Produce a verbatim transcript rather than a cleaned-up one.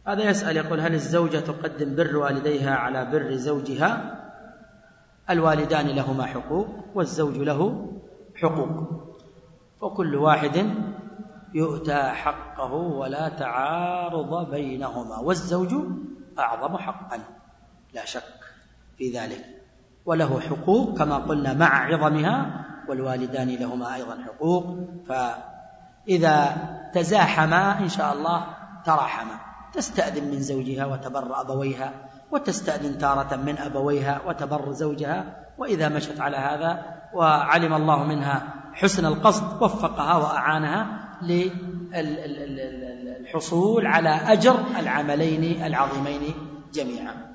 هذا يسأل يقول: هل الزوجة تقدم بر والديها على بر زوجها؟ الوالدان لهما حقوق والزوج له حقوق، وكل واحد يؤتى حقه ولا تعارض بينهما، والزوج أعظم حقا لا شك في ذلك، وله حقوق كما قلنا مع عظمها، والوالدان لهما أيضا حقوق، فإذا تزاحما إن شاء الله تراحما، تستأذن من زوجها وتبر أبويها، وتستأذن تارة من أبويها وتبر زوجها، وإذا مشت على هذا وعلم الله منها حسن القصد وفقها وأعانها للحصول على أجر العملين العظيمين جميعا.